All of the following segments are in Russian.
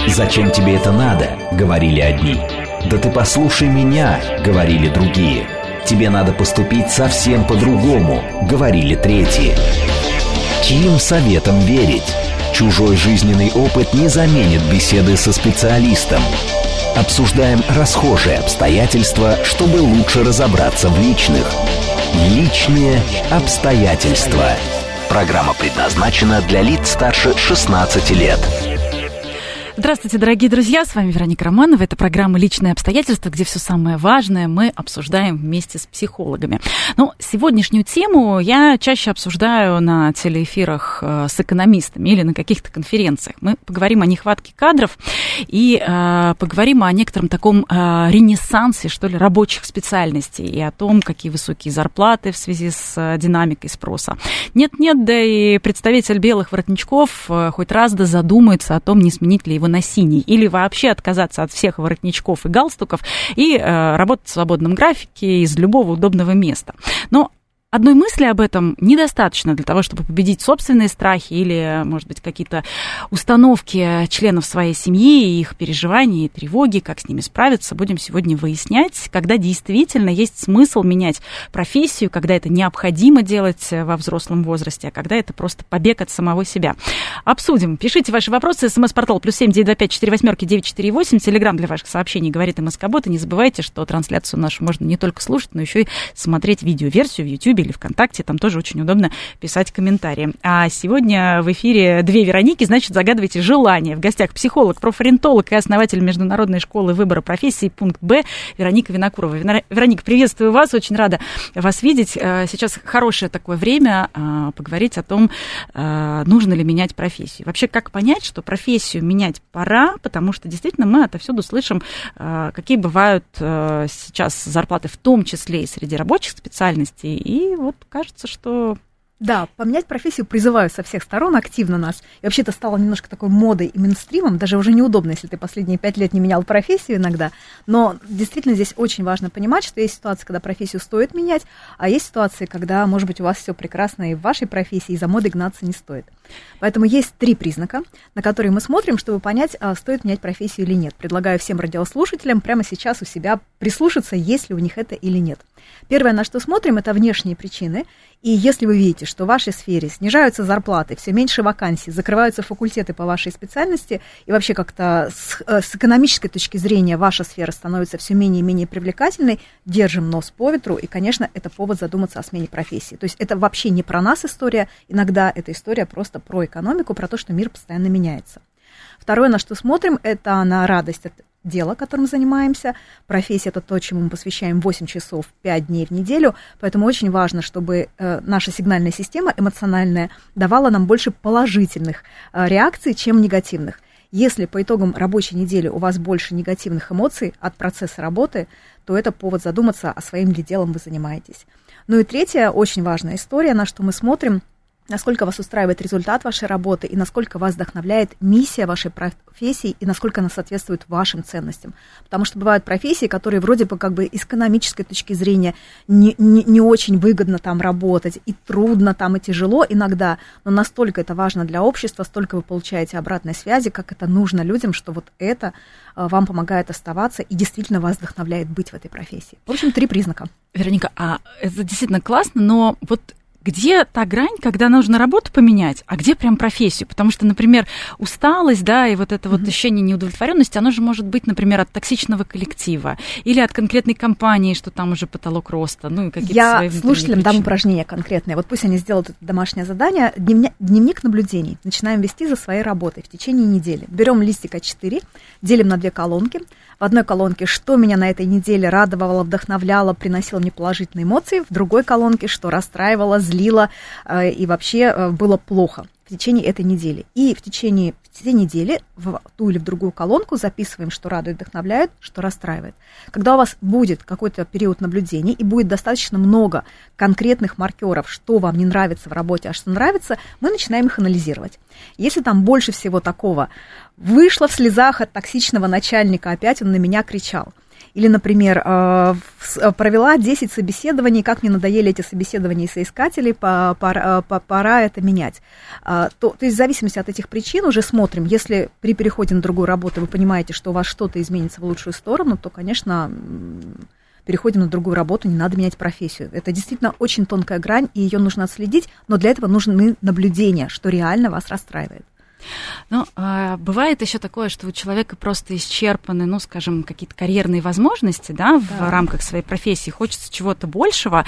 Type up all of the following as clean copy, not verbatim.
«Зачем тебе это надо?» — говорили одни. «Да ты послушай меня!» — говорили другие. «Тебе надо поступить совсем по-другому!» — говорили третьи. Чьим советам верить? Чужой жизненный опыт не заменит беседы со специалистом. Обсуждаем расхожие обстоятельства, чтобы лучше разобраться в личных. Личные обстоятельства. Программа предназначена для лиц старше 16 лет. Здравствуйте, дорогие друзья, с вами Вероника Романова. Это программа «Личные обстоятельства», где все самое важное мы обсуждаем вместе с психологами. Но сегодняшнюю тему я чаще обсуждаю на телеэфирах с экономистами или на каких-то конференциях. Мы поговорим о нехватке кадров и поговорим о некотором таком ренессансе, что ли, рабочих специальностей и о том, какие высокие зарплаты в связи с динамикой спроса. Нет-нет, да и представитель белых воротничков хоть раз да задумается о том, не сменить ли его на синий, или вообще отказаться от всех воротничков и галстуков и работать в свободном графике из любого удобного места. Но одной мысли об этом недостаточно для того, чтобы победить собственные страхи или, может быть, какие-то установки членов своей семьи, их переживания и тревоги, как с ними справиться, будем сегодня выяснять, когда действительно есть смысл менять профессию, когда это необходимо делать во взрослом возрасте, а когда это просто побег от самого себя. Обсудим. Пишите ваши вопросы. СМС-портал +7 925 48 948. Телеграм для ваших сообщений говорит МСК-бот. И не забывайте, что трансляцию нашу можно не только слушать, но еще и смотреть видеоверсию в YouTube или ВКонтакте, там тоже очень удобно писать комментарии. А сегодня в эфире две Вероники, значит, загадывайте желание. В гостях психолог, профориентолог и основатель Международной школы выбора профессии «Пункт Б» Вероника Винокурова. Вероника, приветствую вас, очень рада вас видеть. Сейчас хорошее такое время поговорить о том, нужно ли менять профессию. Вообще, как понять, что профессию менять пора, потому что действительно мы отовсюду слышим, какие бывают сейчас зарплаты, в том числе и среди рабочих специальностей, и вот кажется, что... Да, поменять профессию призываю со всех сторон активно нас. И вообще это стало немножко такой модой и мейнстримом. Даже уже неудобно, если ты последние 5 лет не менял профессию иногда. Но действительно здесь очень важно понимать, что есть ситуации, когда профессию стоит менять, а есть ситуации, когда, может быть, у вас все прекрасно и в вашей профессии, и за модой гнаться не стоит. Поэтому есть 3 признака, на которые мы смотрим, чтобы понять, стоит менять профессию или нет. Предлагаю всем радиослушателям прямо сейчас у себя прислушаться, есть ли у них это или нет. Первое, на что смотрим, это внешние причины. И если вы видите, что в вашей сфере снижаются зарплаты, все меньше вакансий, закрываются факультеты по вашей специальности, и вообще как-то с экономической точки зрения ваша сфера становится все менее и менее привлекательной, держим нос по ветру, и, конечно, это повод задуматься о смене профессии. То есть это вообще не про нас история, иногда эта история просто про экономику, про то, что мир постоянно меняется. Второе, на что смотрим, это на радость от дела, которым занимаемся. Профессия – это то, чему мы посвящаем 8 часов 5 дней в неделю, поэтому очень важно, чтобы наша сигнальная система эмоциональная давала нам больше положительных реакций, чем негативных. Если по итогам рабочей недели у вас больше негативных эмоций от процесса работы, то это повод задуматься, а своим ли делом вы занимаетесь. Ну и третья очень важная история, на что мы смотрим, насколько вас устраивает результат вашей работы и насколько вас вдохновляет миссия вашей профессии и насколько она соответствует вашим ценностям. Потому что бывают профессии, которые вроде бы как бы с экономической точки зрения не очень выгодно там работать, и трудно там, и тяжело иногда, но настолько это важно для общества, столько вы получаете обратной связи, как это нужно людям, что вот это вам помогает оставаться и действительно вас вдохновляет быть в этой профессии. В общем, 3 признака. Вероника, это действительно классно, но вот где та грань, когда нужно работу поменять, а где прям профессию? Потому что, например, усталость, да, и вот это вот ощущение неудовлетворенности, оно же может быть, например, от токсичного коллектива или от конкретной компании, что там уже потолок роста, ну и какие-то свои внутренние причины. Я слушателям дам упражнение конкретное. Вот пусть они сделают это домашнее задание. Дневник наблюдений. Начинаем вести за своей работой в течение недели. Берем листик А4, делим на 2 колонки. В одной колонке, что меня на этой неделе радовало, вдохновляло, приносило мне положительные эмоции. В другой колонке, что расстраивало, злило и вообще было плохо в течение этой недели. И в течение всей недели в ту или в другую колонку записываем, что радует, вдохновляет, что расстраивает. Когда у вас будет какой-то период наблюдений и будет достаточно много конкретных маркеров, что вам не нравится в работе, а что нравится, мы начинаем их анализировать. Если там больше всего такого: вышла в слезах от токсичного начальника, опять он на меня кричал. Или, например, провела 10 собеседований, как мне надоели эти собеседования и соискателей, пора это менять. То есть в зависимости от этих причин уже смотрим. Если при переходе на другую работу вы понимаете, что у вас что-то изменится в лучшую сторону, то, конечно, переходим на другую работу, не надо менять профессию. Это действительно очень тонкая грань, и ее нужно отследить, но для этого нужны наблюдения, что реально вас расстраивает. Ну, бывает еще такое, что у человека просто исчерпаны, ну, скажем, какие-то карьерные возможности, да, в рамках своей профессии. Хочется чего-то большего,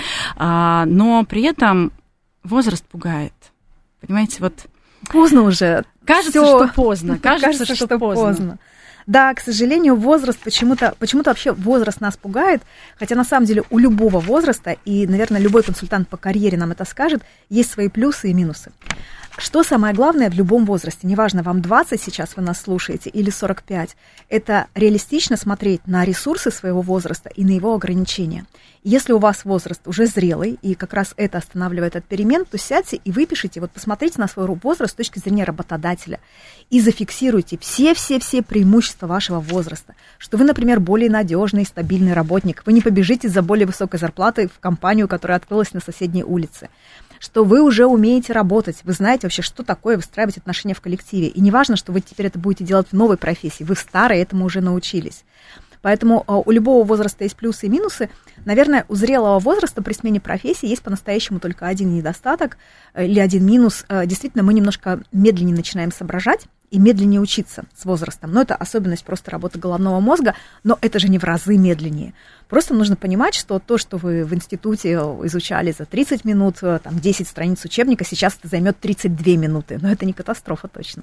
но при этом возраст пугает. Понимаете, вот... Поздно уже. Кажется, что поздно. Кажется, что поздно. Да, к сожалению, возраст почему-то вообще возраст нас пугает, хотя на самом деле у любого возраста, и, наверное, любой консультант по карьере нам это скажет, есть свои плюсы и минусы. Что самое главное в любом возрасте, неважно, вам 20 сейчас вы нас слушаете или 45, это реалистично смотреть на ресурсы своего возраста и на его ограничения. Если у вас возраст уже зрелый, и как раз это останавливает от перемен, то сядьте и выпишите, вот посмотрите на свой возраст с точки зрения работодателя и зафиксируйте все преимущества вашего возраста, что вы, например, более надежный и стабильный работник, вы не побежите за более высокой зарплатой в компанию, которая открылась на соседней улице, что вы уже умеете работать, вы знаете вообще, что такое выстраивать отношения в коллективе. И не важно, что вы теперь это будете делать в новой профессии, вы в старой этому уже научились. Поэтому у любого возраста есть плюсы и минусы. Наверное, у зрелого возраста при смене профессии есть по-настоящему только один недостаток или один минус. Действительно, мы немножко медленнее начинаем соображать и медленнее учиться с возрастом. Но это особенность просто работы головного мозга, но это же не в разы медленнее. Просто нужно понимать, что то, что вы в институте изучали за 30 минут, там 10 страниц учебника, сейчас это займет 32 минуты. Но это не катастрофа точно.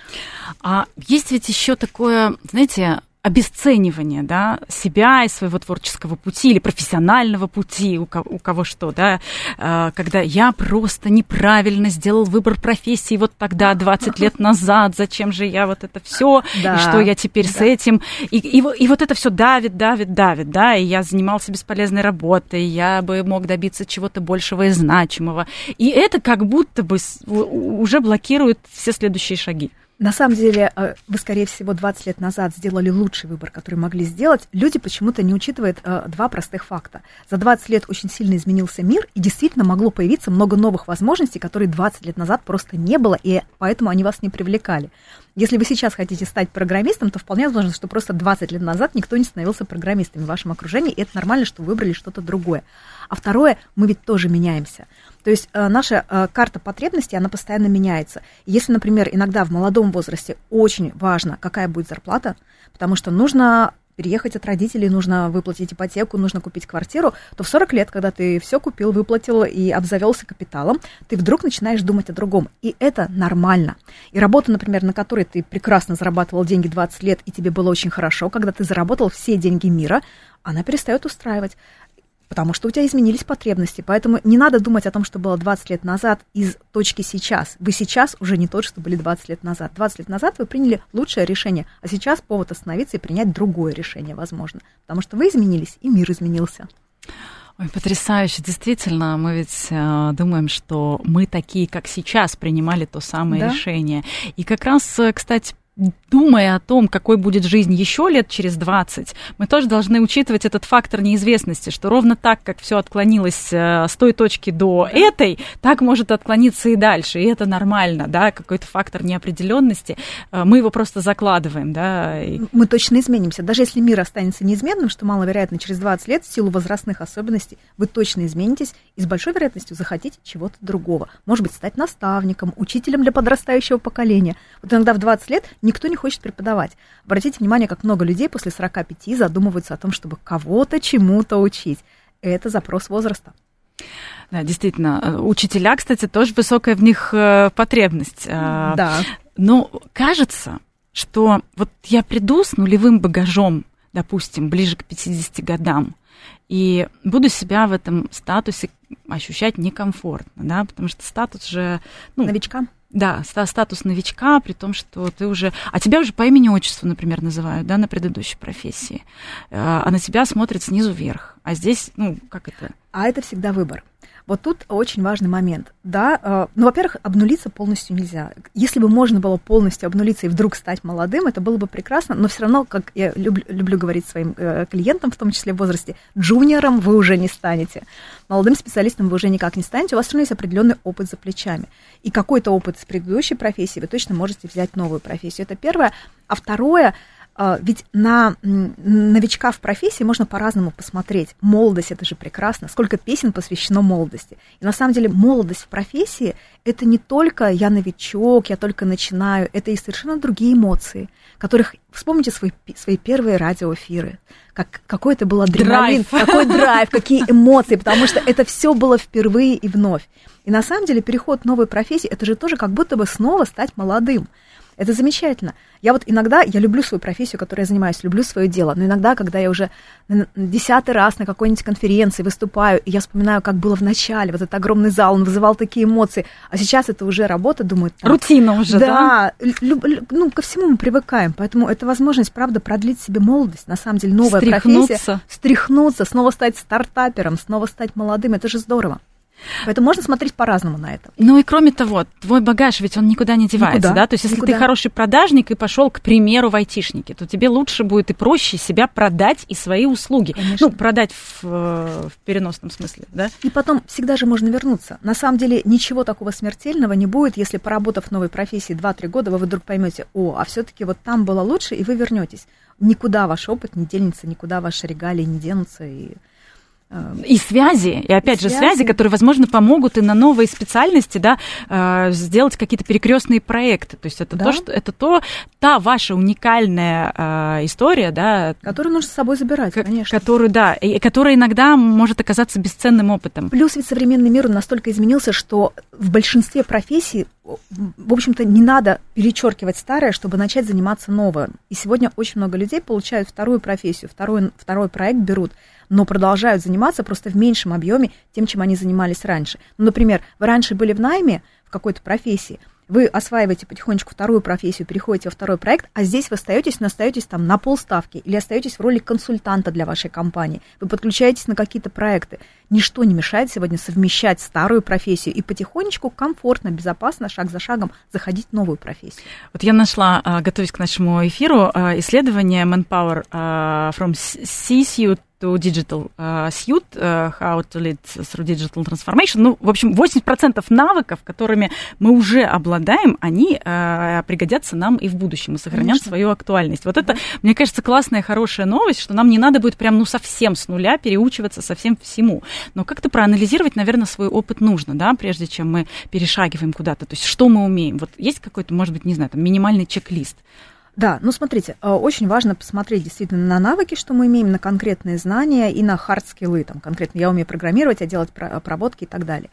А есть ведь еще такое, знаете, обесценивание, да, себя и своего творческого пути или профессионального пути, у кого что, да, когда я просто неправильно сделал выбор профессии вот тогда, 20 лет назад, зачем же я вот это все, и что я теперь с этим, и вот это все давит, да, и я занимался бесполезной работой, я бы мог добиться чего-то большего и значимого, и это как будто бы уже блокирует все следующие шаги. На самом деле, вы, скорее всего, 20 лет назад сделали лучший выбор, который могли сделать. Люди почему-то не учитывают два простых факта. За 20 лет очень сильно изменился мир, и действительно могло появиться много новых возможностей, которые 20 лет назад просто не было, и поэтому они вас не привлекали. Если вы сейчас хотите стать программистом, то вполне возможно, что просто 20 лет назад никто не становился программистом в вашем окружении, и это нормально, что вы выбрали что-то другое. А второе, мы ведь тоже меняемся. То есть наша карта потребностей, она постоянно меняется. Если, например, иногда в молодом возрасте очень важно, какая будет зарплата, потому что нужно переехать от родителей, нужно выплатить ипотеку, нужно купить квартиру, то в 40 лет, когда ты все купил, выплатил и обзавелся капиталом, ты вдруг начинаешь думать о другом. И это нормально. И работа, например, на которой ты прекрасно зарабатывал деньги 20 лет, и тебе было очень хорошо, когда ты заработал все деньги мира, она перестает устраивать. Потому что у тебя изменились потребности. Поэтому не надо думать о том, что было 20 лет назад из точки сейчас. Вы сейчас уже не тот, что были 20 лет назад. 20 лет назад вы приняли лучшее решение, а сейчас повод остановиться и принять другое решение, возможно. Потому что вы изменились, и мир изменился. Ой, потрясающе. Действительно, мы ведь думаем, что мы такие, как сейчас, принимали то самое решение. И как раз, кстати, думая о том, какой будет жизнь еще лет через 20, мы тоже должны учитывать этот фактор неизвестности, что ровно так, как все отклонилось с той точки до этой, так может отклониться и дальше, и это нормально, да, какой-то фактор неопределенности, мы его просто закладываем, да. Мы точно изменимся, даже если мир останется неизменным, что маловероятно через 20 лет, в силу возрастных особенностей, вы точно изменитесь и с большой вероятностью захотите чего-то другого, может быть, стать наставником, учителем для подрастающего поколения. Вот иногда в 20 лет никто не хочет преподавать. Обратите внимание, как много людей после 45 задумываются о том, чтобы кого-то чему-то учить. Это запрос возраста. Да, действительно. Учителя, кстати, тоже высокая в них потребность. Да. Но кажется, что вот я приду с нулевым багажом, допустим, ближе к 50 годам, и буду себя в этом статусе ощущать некомфортно, да, потому что статус же... Новичка? Да, статус новичка, при том, что ты уже... А тебя уже по имени-отчеству, например, называют, да, на предыдущей профессии. А на тебя смотрят снизу вверх. А здесь, как это? А это всегда выбор. Вот тут очень важный момент. Да, ну, во-первых, обнулиться полностью нельзя. Если бы можно было полностью обнулиться и вдруг стать молодым, это было бы прекрасно, но все равно, как я люблю говорить своим клиентам, в том числе в возрасте, джуниором вы уже не станете. Молодым специалистом вы уже никак не станете, у вас все равно есть определенный опыт за плечами. И какой-то опыт с предыдущей профессии вы точно можете взять новую профессию. Это первое. А второе, ведь на новичка в профессии можно по-разному посмотреть. Молодость – это же прекрасно. Сколько песен посвящено молодости. И на самом деле молодость в профессии – это не только я новичок, я только начинаю. Это и совершенно другие эмоции, которых… Вспомните свои первые радиоэфиры. Какой это был адреналин, какой драйв, какие эмоции, потому что это все было впервые и вновь. И на самом деле переход в новую профессию – это же тоже как будто бы снова стать молодым. Это замечательно. Я вот иногда, я люблю свою профессию, которой я занимаюсь, люблю свое дело, но иногда, когда я уже 10-й раз на какой-нибудь конференции выступаю, и я вспоминаю, как было в начале, вот этот огромный зал, он вызывал такие эмоции, а сейчас это уже работа, думаю... Рутина уже, да? Да, ну, ко всему мы привыкаем, поэтому это возможность, правда, продлить себе молодость, на самом деле, новая профессия, стряхнуться, снова стать стартапером, снова стать молодым, это же здорово. Поэтому можно смотреть по-разному на это. Ну и кроме того, твой багаж ведь он никуда не девается, да? То есть если ты хороший продажник и пошел, к примеру, в айтишники, то тебе лучше будет и проще себя продать и свои услуги. Конечно. Ну, продать в переносном смысле, да? И потом всегда же можно вернуться. На самом деле ничего такого смертельного не будет, если, поработав в новой профессии 2-3 года, вы вдруг поймете, а все-таки вот там было лучше, и вы вернетесь. Никуда ваш опыт не денется, никуда ваши регалии не денутся, и связи, и опять же связи, которые, возможно, помогут и на новые специальности, да, сделать какие-то перекрестные проекты. То есть это та ваша уникальная история, да, которую нужно с собой забирать, конечно. Которая иногда может оказаться бесценным опытом. Плюс ведь современный мир настолько изменился, что в большинстве профессий, в общем-то, не надо перечеркивать старое, чтобы начать заниматься новым. И сегодня очень много людей получают вторую профессию, второй проект берут, но продолжают заниматься просто в меньшем объеме тем, чем они занимались раньше. Ну, например, вы раньше были в найме в какой-то профессии, вы осваиваете потихонечку вторую профессию, переходите во второй проект, а здесь вы остаетесь там на полставки или остаетесь в роли консультанта для вашей компании. Вы подключаетесь на какие-то проекты. Ничто не мешает сегодня совмещать старую профессию и потихонечку, комфортно, безопасно, шаг за шагом заходить в новую профессию. Вот я нашла, готовясь к нашему эфиру, исследование Manpower from C-Suite to Digital Suite, How to Lead through Digital Transformation. Ну, в общем, 80% навыков, которыми мы уже обладаем, они пригодятся нам и в будущем, и сохранят свою актуальность. Вот это, мне кажется, классная, хорошая новость, что нам не надо будет прям, совсем с нуля переучиваться совсем всему. Но как-то проанализировать, наверное, свой опыт нужно, да, прежде чем мы перешагиваем куда-то. То есть что мы умеем? Вот есть какой-то, может быть, не знаю, там, минимальный чек-лист? Да, смотрите, очень важно посмотреть действительно на навыки, что мы имеем, на конкретные знания и на хард-скиллы. Там, конкретно я умею программировать, делать обработки и так далее.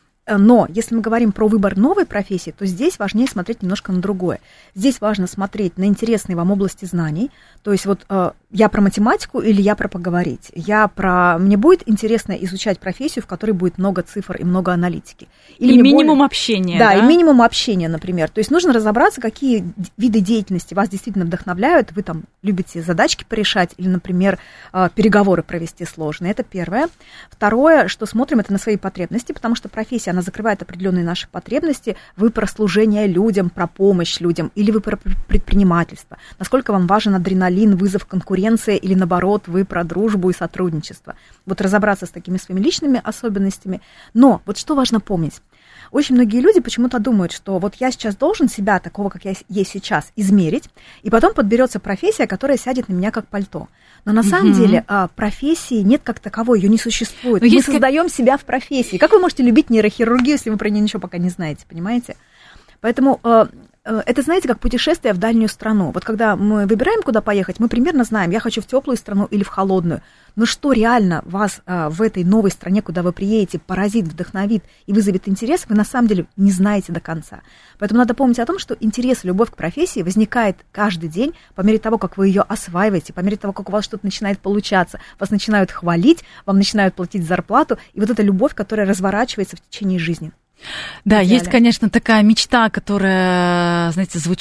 Но если мы говорим про выбор новой профессии, то здесь важнее смотреть немножко на другое. Здесь важно смотреть на интересные вам области знаний. То есть вот я про математику или я про поговорить. Мне будет интересно изучать профессию, в которой будет много цифр и много аналитики. Или и минимум общения. Да, и минимум общения, например. То есть нужно разобраться, какие виды деятельности вас действительно вдохновляют. Вы там любите задачки порешать или, например, переговоры провести сложные. Это первое. Второе, что смотрим, это на свои потребности, потому что профессия, она закрывает определенные наши потребности. Вы про служение людям, про помощь людям, или вы про предпринимательство. Насколько вам важен адреналин, вызов, конкуренция, или наоборот, вы про дружбу и сотрудничество. Вот разобраться с такими своими личными особенностями. Но вот что важно помнить. Очень многие люди почему-то думают, что вот я сейчас должен себя, такого, как я есть сейчас, измерить, и потом подберется профессия, которая сядет на меня как пальто. Но на самом деле профессии нет как таковой, ее не существует. Мы создаем себя в профессии. Как вы можете любить нейрохирургию, если вы про нее ничего пока не знаете, понимаете? Поэтому это, знаете, как путешествие в дальнюю страну. Вот когда мы выбираем, куда поехать, мы примерно знаем, я хочу в теплую страну или в холодную. Но что реально вас в этой новой стране, куда вы приедете, поразит, вдохновит и вызовет интерес, вы на самом деле не знаете до конца. Поэтому надо помнить о том, что интерес и любовь к профессии возникает каждый день по мере того, как вы ее осваиваете, по мере того, как у вас что-то начинает получаться. Вас начинают хвалить, вам начинают платить зарплату, и вот эта любовь, которая разворачивается в течение жизни. Да, есть, конечно, такая мечта, которая, знаете, звучит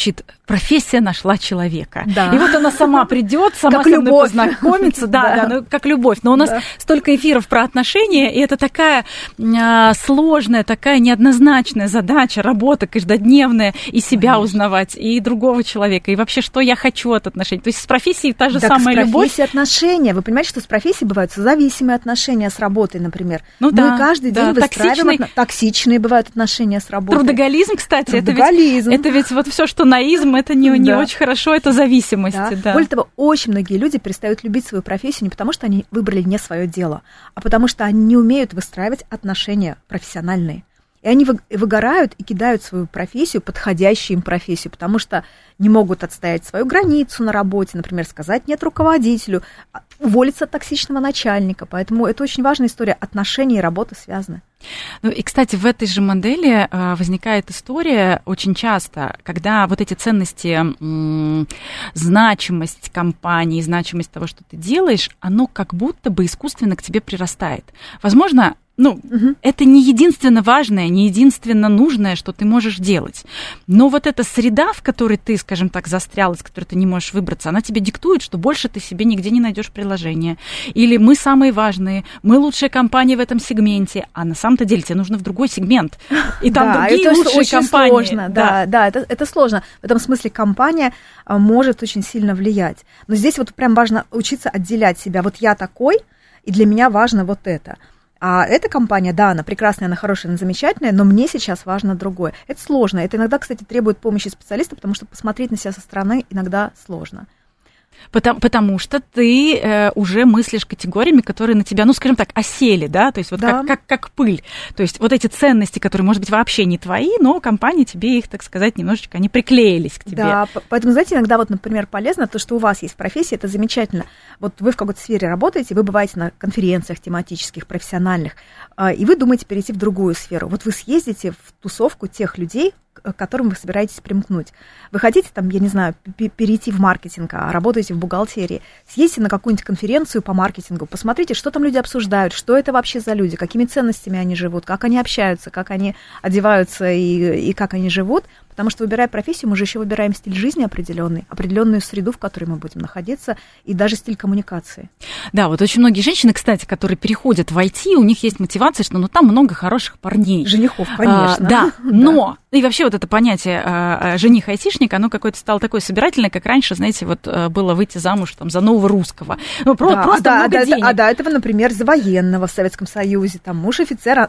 профессия нашла человека. Да. И вот она сама придет, сама со мной познакомится. Да, ну, как любовь. Но у нас столько эфиров про отношения, и это такая сложная, такая неоднозначная задача, работа каждодневная, и себя узнавать, и другого человека, и вообще, что я хочу от отношений. То есть с профессией та же самая любовь. С профессией отношения. Вы понимаете, что с профессией бывают созависимые отношения с работой, например. Мы каждый день выстраиваем токсичные бывают отношения с работой. Трудоголизм, кстати, это ведь вот все, что наизм, это не очень хорошо, это зависимость. Да. Более того, очень многие люди перестают любить свою профессию не потому, что они выбрали не свое дело, а потому что они не умеют выстраивать отношения профессиональные. И они выгорают и кидают свою профессию, подходящую им профессию, потому что не могут отстоять свою границу на работе, например, сказать «нет» руководителю, уволиться от токсичного начальника. Поэтому это очень важная история. Отношения и работа связаны. Ну и, кстати, в этой же модели возникает история очень часто, когда вот эти ценности, значимость компании, значимость того, что ты делаешь, оно как будто бы искусственно к тебе прирастает. Возможно, это не единственно важное, не единственно нужное, что ты можешь делать. Но вот эта среда, в которой ты, скажем так, застрял, из которой ты не можешь выбраться, она тебе диктует, что больше ты себе нигде не найдешь приложения. Или мы самые важные, мы лучшая компания в этом сегменте, а на самом-то деле тебе нужно в другой сегмент. И там другие лучшие компании. Сложно, это сложно. В этом смысле компания может очень сильно влиять. Но здесь вот прям важно учиться отделять себя. Вот я такой, и для меня важно вот это. А эта компания, да, она прекрасная, она хорошая, она замечательная, но мне сейчас важно другое. Это сложно. Это иногда, кстати, требует помощи специалиста, потому что посмотреть на себя со стороны иногда сложно. Потому что ты уже мыслишь категориями, которые на тебя, скажем так, осели, да, то есть вот как пыль. То есть вот эти ценности, которые, может быть, вообще не твои, но компания тебе их, так сказать, немножечко, они приклеились к тебе. Да, поэтому, знаете, иногда вот, например, полезно то, что у вас есть в профессии, это замечательно. Вот вы в какой-то сфере работаете, вы бываете на конференциях тематических, профессиональных, и вы думаете перейти в другую сферу. Вот вы съездите в тусовку тех людей, к которым вы собираетесь примкнуть. Вы хотите, там, я не знаю, перейти в маркетинг, а работаете в бухгалтерии, съездите на какую-нибудь конференцию по маркетингу, посмотрите, что там люди обсуждают, что это вообще за люди, какими ценностями они живут, как они общаются, как они одеваются и как они живут. Потому что, выбирая профессию, мы же еще выбираем стиль жизни определенный, определенную среду, в которой мы будем находиться, и даже стиль коммуникации. Да, вот очень многие женщины, кстати, которые переходят в IT, у них есть мотивация, что там много хороших парней. Женихов, конечно. Да, но... И вообще вот это понятие жених-айтишник, оно какое-то стало такое собирательное, как раньше, знаете, вот было выйти замуж там, за нового русского. Просто много денег. А до этого, например, за военного в Советском Союзе, там муж офицер,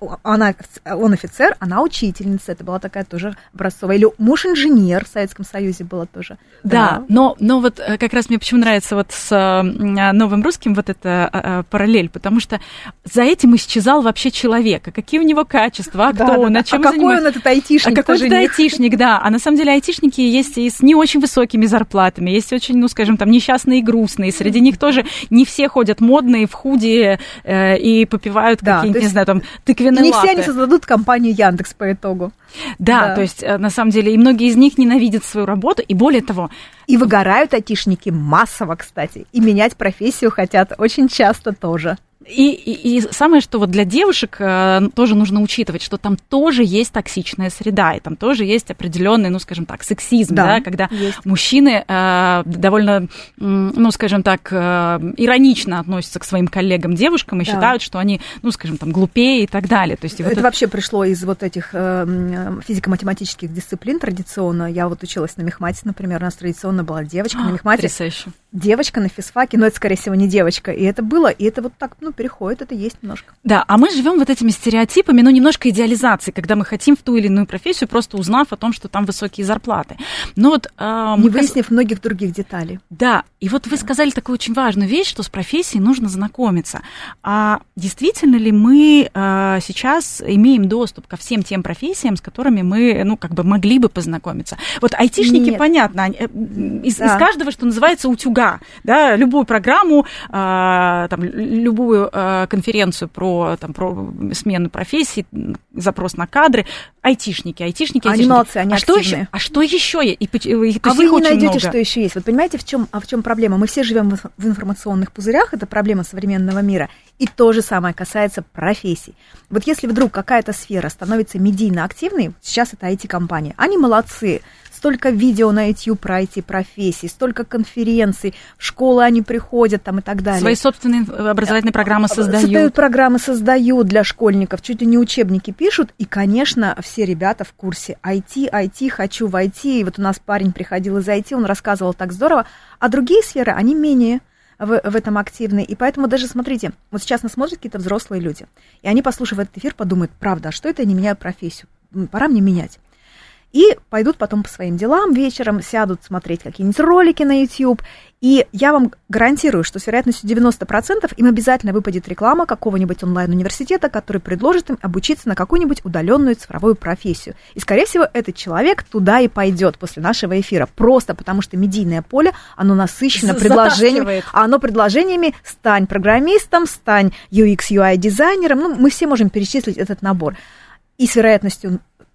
он офицер, она учительница, это была такая тоже образцовая. Или муж инженер в Советском Союзе было тоже. Да, но вот как раз мне почему нравится вот с новым русским вот эта параллель, потому что за этим исчезал вообще человек, а какие у него качества, кто он, на чем какой он этот айтишник? Какой-то айтишник, да. А на самом деле айтишники есть и с не очень высокими зарплатами, есть очень, скажем, там, несчастные и грустные. Среди них тоже не все ходят модные в худи и попивают какие-нибудь, не знаю, там, тыквенные латте. Не все они создадут компанию Яндекс по итогу. Да, то есть, на самом деле, и многие из них ненавидят свою работу, и более того... И выгорают айтишники массово, кстати, и менять профессию хотят очень часто тоже. И самое, что вот для девушек тоже нужно учитывать, что там тоже есть токсичная среда, и там тоже есть определенный, скажем так, сексизм, да, когда есть. Мужчины довольно, скажем так, иронично относятся к своим коллегам-девушкам и считают, что они, скажем, там, глупее и так далее. То есть, это вообще пришло из вот этих физико-математических дисциплин традиционно. Я вот училась на мехмате, например, у нас традиционно была девочка на мехмате. Потрясающе. Девочка на физфаке, но это, скорее всего, не девочка. И это было, и это вот так, переходит, это есть немножко. Да, а мы живем вот этими стереотипами, немножко идеализацией, когда мы хотим в ту или иную профессию, просто узнав о том, что там высокие зарплаты. Но вот... не выяснив многих других деталей. Да, и вот вы сказали такую очень важную вещь, что с профессией нужно знакомиться. А действительно ли мы сейчас имеем доступ ко всем тем профессиям, с которыми мы, могли бы познакомиться? Вот айтишники, понятно, из каждого, что называется, утюга, да, любую программу, любую конференцию про смену профессий, запрос на кадры, айтишники. Они молодцы, они активные. Что еще? Вы не найдете, что еще есть. Вот понимаете, в чем проблема? Мы все живем в информационных пузырях, это проблема современного мира. И то же самое касается профессий. Вот если вдруг какая-то сфера становится медийно активной, сейчас это IT-компания, они молодцы. столько видео на YouTube про IT-профессии, столько конференций, в школы они приходят там и так далее. Свои собственные образовательные программы создают. Создают программы, создают для школьников, чуть ли не учебники пишут, и, конечно, все ребята в курсе IT, хочу в IT, и вот у нас парень приходил из IT, он рассказывал так здорово, а другие сферы, они менее в этом активны, и поэтому даже, смотрите, вот сейчас нас смотрят какие-то взрослые люди, и они, послушав этот эфир, подумают, правда, а что это я не меняю профессию, пора мне менять. И пойдут потом по своим делам вечером, сядут смотреть какие-нибудь ролики на YouTube. И я вам гарантирую, что с вероятностью 90% им обязательно выпадет реклама какого-нибудь онлайн-университета, который предложит им обучиться на какую-нибудь удаленную цифровую профессию. И, скорее всего, этот человек туда и пойдет после нашего эфира. Просто потому что медийное поле, оно насыщено предложениями. А оно предложениями: стань программистом, стань UX, UI-дизайнером. Ну, мы все можем перечислить этот набор. И с вероятностью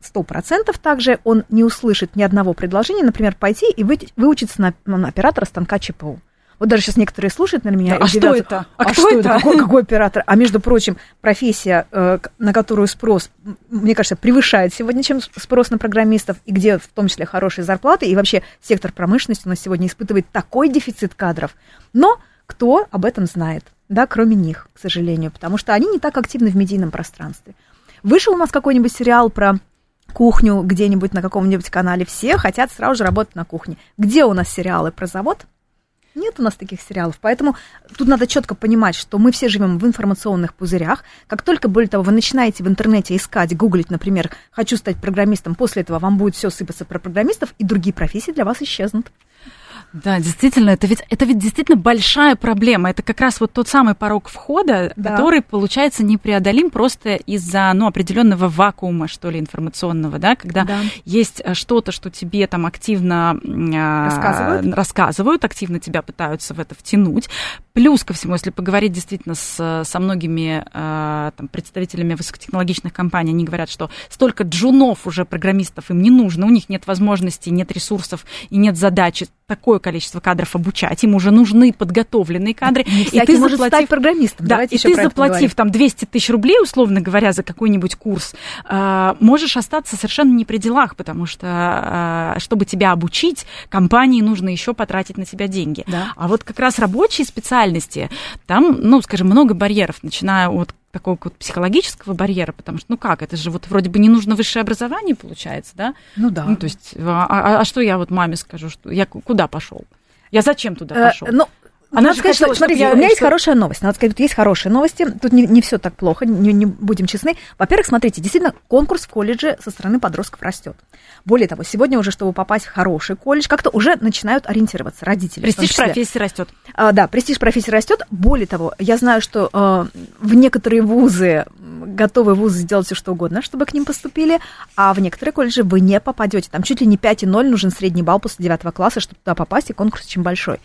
100% также он не услышит ни одного предложения, например, пойти и выучиться на оператора станка ЧПУ. Вот даже сейчас некоторые слушают на меня. А что это? А что это? Какой оператор? А между прочим, профессия, на которую спрос, мне кажется, превышает сегодня, чем спрос на программистов, и где в том числе хорошие зарплаты, и вообще сектор промышленности у нас сегодня испытывает такой дефицит кадров. Но кто об этом знает? Да, кроме них, к сожалению, потому что они не так активны в медийном пространстве. Вышел у нас какой-нибудь сериал про кухню где-нибудь на каком-нибудь канале, все хотят сразу же работать на кухне. Где у нас сериалы про завод? Нет у нас таких сериалов, поэтому тут надо четко понимать, что мы все живем в информационных пузырях. Как только, более того, вы начинаете в интернете искать, гуглить, например, «хочу стать программистом», после этого вам будет все сыпаться про программистов, и другие профессии для вас исчезнут. Да, действительно, это ведь действительно большая проблема. Это как раз вот тот самый порог входа, который, получается, непреодолим просто из-за, определенного вакуума, что ли, информационного, да, когда есть что-то, что тебе там активно рассказывают, активно тебя пытаются в это втянуть. Плюс ко всему, если поговорить действительно со многими там, представителями высокотехнологичных компаний, они говорят, что столько джунов уже программистов им не нужно, у них нет возможностей, нет ресурсов и нет задачи такое количество кадров обучать, им уже нужны подготовленные кадры. И ты может стать программистом. Да, и ты, заплатив там 200 тысяч рублей, условно говоря, за какой-нибудь курс, можешь остаться совершенно не при делах, потому что, чтобы тебя обучить, компании нужно еще потратить на тебя деньги. Да. А вот как раз рабочие специальности, там, скажем, много барьеров, начиная от такого вот психологического барьера, потому что, это же вот вроде бы не нужно высшее образование, получается, да? Ну да. То есть, что я вот маме скажу, что я куда пошел? Я зачем туда пошел? Надо сказать, что, смотрите, у меня есть хорошая новость. Надо сказать, тут есть хорошие новости. Тут не все так плохо, не будем честны. Во-первых, смотрите, действительно, конкурс в колледже со стороны подростков растет. Более того, сегодня уже, чтобы попасть в хороший колледж, как-то уже начинают ориентироваться родители. Престиж профессии растет. Да, престиж профессии растет. Более того, я знаю, что в некоторые вузы готовы вузы сделать все, что угодно, чтобы к ним поступили, а в некоторые колледжи вы не попадете. Там чуть ли не 5,0 нужен средний балл после 9 класса, чтобы туда попасть, и конкурс очень большой.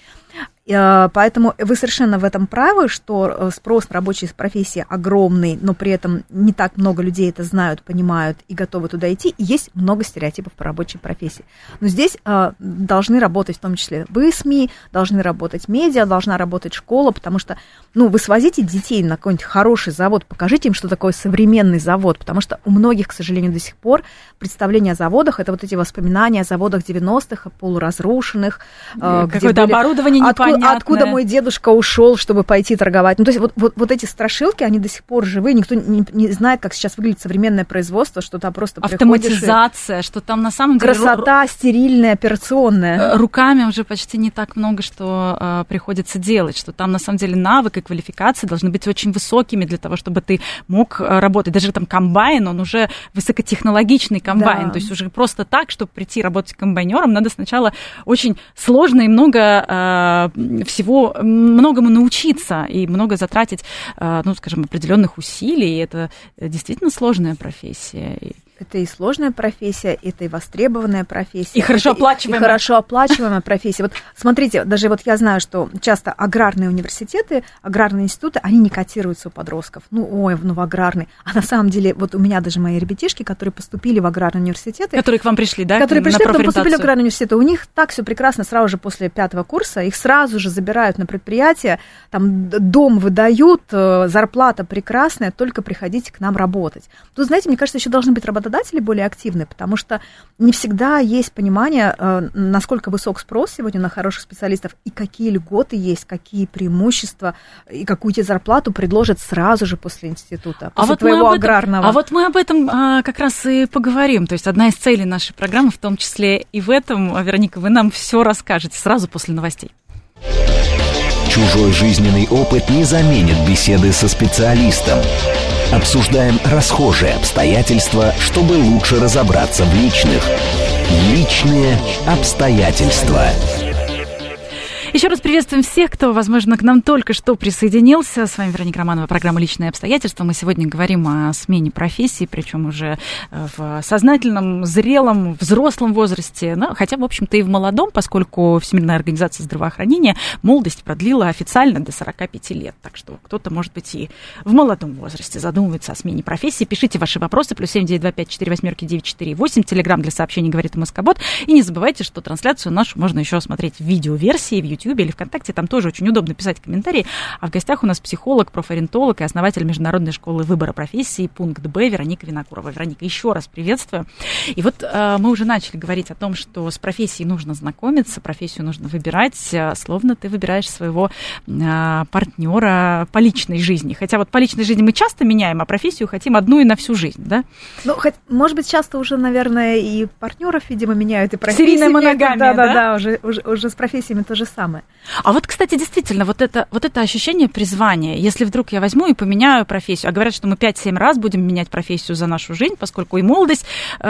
Поэтому вы совершенно в этом правы, что спрос на рабочие профессии огромный, но при этом не так много людей это знают, понимают и готовы туда идти. И есть много стереотипов по рабочей профессии. Но здесь должны работать в том числе вы, СМИ, должны работать медиа, должна работать школа, потому что вы свозите детей на какой-нибудь хороший завод, покажите им, что такое современный завод, потому что у многих, к сожалению, до сих пор представления о заводах — это вот эти воспоминания о заводах 90-х, полуразрушенных. Какое-то оборудование непонятное. Откуда мой дедушка ушел, чтобы пойти торговать. То есть вот эти страшилки, они до сих пор живы. Никто не знает, как сейчас выглядит современное производство, что там просто автоматизация, что там на самом деле... Красота стерильная, операционная. Руками уже почти не так много, что приходится делать, что там на самом деле навык и квалификации должны быть очень высокими для того, чтобы ты мог работать. Даже там комбайн, он уже высокотехнологичный комбайн. Да. То есть уже просто так, чтобы прийти работать комбайнером, надо сначала очень сложно и много всего, многому научиться и много затратить, скажем, определенных усилий. Это действительно сложная профессия. Это и сложная профессия, это и востребованная профессия. И хорошо оплачиваемая. И хорошо оплачиваемая профессия. Вот смотрите, даже вот я знаю, что часто аграрные университеты, аграрные институты, они не котируются у подростков. В аграрный. А на самом деле, вот у меня даже мои ребятишки, которые поступили в аграрные университеты. Которые к вам пришли, да? Которые пришли, потом поступили в аграрные университеты. У них так все прекрасно сразу же после 5 курса. Их сразу же забирают на предприятие, там дом выдают, зарплата прекрасная, только приходите к нам работать. Тут, знаете, мне кажется, еще должны быть работодатели, работодатели более активны, потому что не всегда есть понимание, насколько высок спрос сегодня на хороших специалистов, и какие льготы есть, какие преимущества, и какую тебе зарплату предложат сразу же после института, после твоего аграрного. А вот мы об этом как раз и поговорим. То есть одна из целей нашей программы, в том числе и в этом, Вероника, вы нам все расскажете сразу после новостей. Чужой жизненный опыт не заменит беседы со специалистом. Обсуждаем расхожие обстоятельства, чтобы лучше разобраться в личных. Личные обстоятельства. Еще раз приветствуем всех, кто, возможно, к нам только что присоединился. С вами Вероника Романова, программа «Личные обстоятельства». Мы сегодня говорим о смене профессии, причем уже в сознательном, зрелом, взрослом возрасте, но, хотя, в общем-то, и в молодом, поскольку Всемирная организация здравоохранения молодость продлила официально до 45 лет. Так что кто-то, может быть, и в молодом возрасте задумывается о смене профессии. Пишите ваши вопросы, +7 925 48 948, телеграм для сообщений «Говорит МСК-бот». И не забывайте, что трансляцию нашу можно еще смотреть в видеоверсии, в YouTube или ВКонтакте, там тоже очень удобно писать комментарии. А в гостях у нас психолог, профориентолог и основатель Международной школы выбора профессии «Пункт Б» Вероника Винокурова. Вероника, еще раз приветствую. И вот мы уже начали говорить о том, что с профессией нужно знакомиться, профессию нужно выбирать, словно ты выбираешь своего партнера по личной жизни. Хотя вот по личной жизни мы часто меняем, а профессию хотим одну и на всю жизнь, да? Ну, может быть, часто уже, наверное, и партнеров, видимо, меняют, и профессии. Серийная моногамия, да, уже с профессиями то же самое. А вот, кстати, действительно, вот это ощущение призвания, если вдруг я возьму и поменяю профессию, а говорят, что мы 5-7 раз будем менять профессию за нашу жизнь, поскольку и молодость у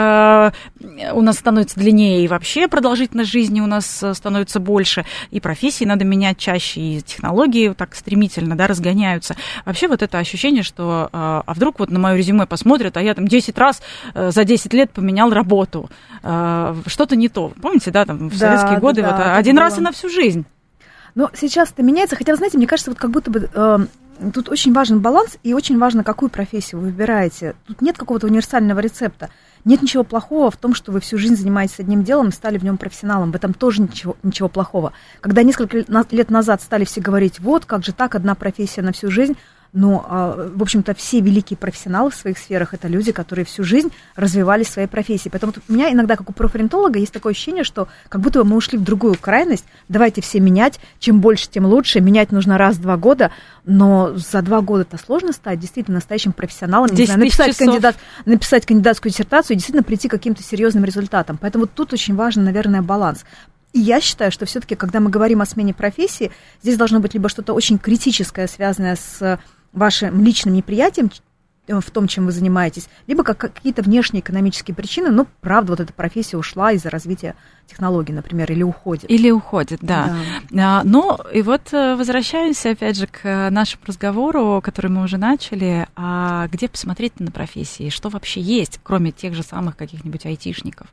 нас становится длиннее, и вообще продолжительность жизни у нас становится больше, и профессии надо менять чаще, и технологии так стремительно, да, разгоняются. Вообще вот это ощущение, что а вдруг вот на мое резюме посмотрят, а я там 10 раз за 10 лет поменял работу, что-то не то. Помните, да, там в советские годы вот один раз и на всю жизнь. Но сейчас это меняется, хотя, вы знаете, мне кажется, вот как будто бы тут очень важен баланс, и очень важно, какую профессию вы выбираете. Тут нет какого-то универсального рецепта. Нет ничего плохого в том, что вы всю жизнь занимаетесь одним делом и стали в нем профессионалом. В этом тоже ничего плохого. Когда несколько лет назад стали все говорить, вот, как же так, одна профессия на всю жизнь, но, в общем-то, все великие профессионалы в своих сферах – это люди, которые всю жизнь развивались в своей профессии. Поэтому у меня иногда, как у профориентолога, есть такое ощущение, что как будто бы мы ушли в другую крайность. Давайте все менять. Чем больше, тем лучше. Менять нужно раз в 2 года. Но за 2 года-то сложно стать действительно настоящим профессионалом. Не знаю, написать кандидатскую диссертацию и действительно прийти к каким-то серьезным результатам. Поэтому тут очень важен, наверное, баланс. И я считаю, что все-таки, когда мы говорим о смене профессии, здесь должно быть либо что-то очень критическое, связанное с вашим личным неприятием в том, чем вы занимаетесь, либо какие-то внешние экономические причины, ну, правда, вот эта профессия ушла из-за развития технологий, например, или уходит. Или уходит, да. Но и вот возвращаемся, опять же, к нашему разговору, который мы уже начали. А где посмотреть на профессии? Что вообще есть, кроме тех же самых каких-нибудь айтишников?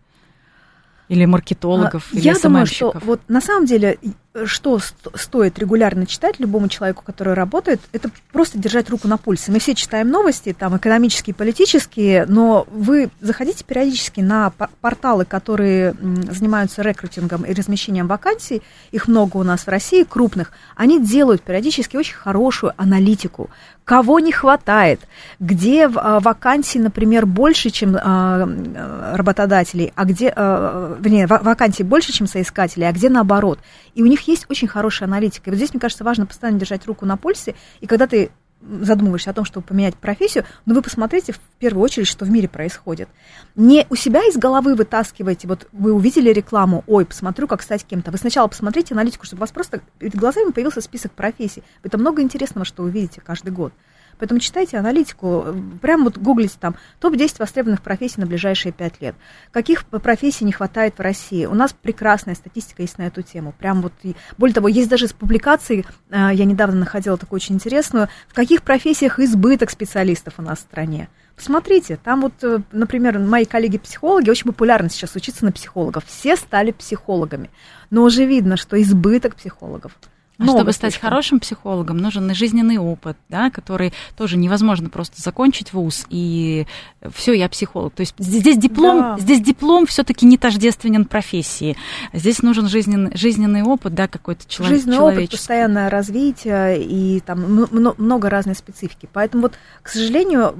Или маркетологов, или СММщиков? Я думаю, что вот на самом деле, что стоит регулярно читать любому человеку, который работает, это просто держать руку на пульсе. Мы все читаем новости, там, экономические, политические, но вы заходите периодически на порталы, которые занимаются рекрутингом и размещением вакансий, их много у нас в России, крупных, они делают периодически очень хорошую аналитику, кого не хватает, где вакансий, например, больше, чем работодателей, а где, вакансий больше, чем соискателей, а где наоборот. И у них есть очень хорошая аналитика. И вот здесь, мне кажется, важно постоянно держать руку на пульсе, и когда ты задумываешься о том, чтобы поменять профессию, но вы посмотрите в первую очередь, что в мире происходит. Не у себя из головы вытаскивайте, вот вы увидели рекламу, ой, посмотрю, как стать кем-то. Вы сначала посмотрите аналитику, чтобы у вас просто перед глазами появился список профессий. Это много интересного, что вы видите каждый год. Поэтому читайте аналитику, прямо вот гуглите там топ-10 востребованных профессий на ближайшие 5 лет. Каких профессий не хватает в России? У нас прекрасная статистика есть на эту тему. Прям вот, более того, есть даже публикации, я недавно находила такую очень интересную, в каких профессиях избыток специалистов у нас в стране. Посмотрите, там вот, например, мои коллеги-психологи, очень популярно сейчас учиться на психологов. Все стали психологами, но уже видно, что избыток психологов. А чтобы стать хорошим психологом, нужен и жизненный опыт, да, который тоже невозможно просто закончить вуз, и все, я психолог. То есть здесь диплом все-таки не тождественен профессии. Здесь нужен жизненный опыт, да, какой-то человеческий. Жизненный опыт, постоянное развитие и там много разной специфики. Поэтому вот, к сожалению, вот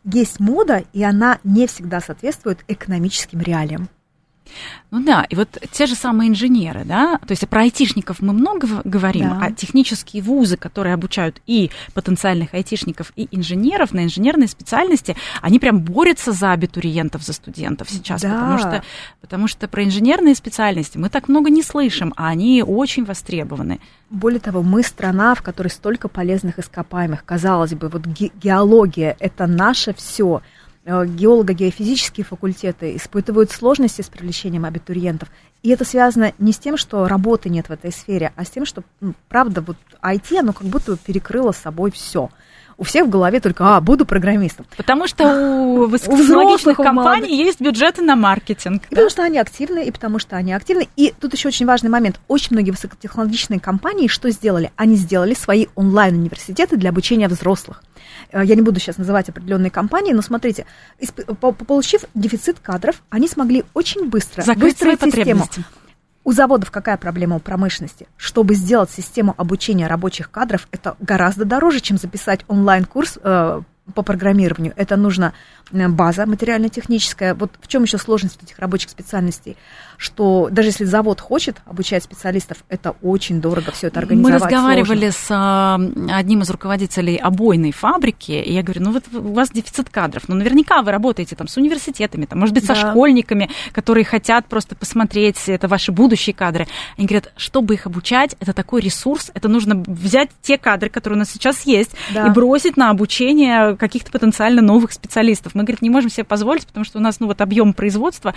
есть мода, и она не всегда соответствует экономическим реалиям. Ну да, и вот те же самые инженеры, да, то есть про айтишников мы много говорим, да. А технические вузы, которые обучают и потенциальных айтишников, и инженеров на инженерные специальности, они прям борются за абитуриентов, за студентов сейчас, да. потому что про инженерные специальности мы так много не слышим, а они очень востребованы. Более того, мы страна, в которой столько полезных ископаемых, казалось бы, вот геология – это наше все. Геолого-геофизические факультеты испытывают сложности с привлечением абитуриентов. И это связано не с тем, что работы нет в этой сфере, а с тем, что, правда, вот IT, оно как будто перекрыло собой все. У всех в голове только буду программистом. Потому что у высокотехнологичных компаний есть бюджеты на маркетинг. И потому что они активны, И тут еще очень важный момент. Очень многие высокотехнологичные компании что сделали? Они сделали свои онлайн-университеты для обучения взрослых. Я не буду сейчас называть определенные компании, но смотрите, получив дефицит кадров, они смогли очень быстро выстроить систему. У заводов какая проблема у промышленности? Чтобы сделать систему обучения рабочих кадров, это гораздо дороже, чем записать онлайн-курс по программированию. Это нужна база материально-техническая. Вот в чем еще сложность этих рабочих специальностей? Что даже если завод хочет обучать специалистов, это очень дорого все это организовать. Мы разговаривали с одним из руководителей обойной фабрики, и я говорю, вот у вас дефицит кадров, но наверняка вы работаете там с университетами, там, может быть, со школьниками, которые хотят просто посмотреть, это ваши будущие кадры. Они говорят, чтобы их обучать, это такой ресурс, это нужно взять те кадры, которые у нас сейчас есть, и бросить на обучение каких-то потенциально новых специалистов. Мы, говорит, не можем себе позволить, потому что у нас, объем производства,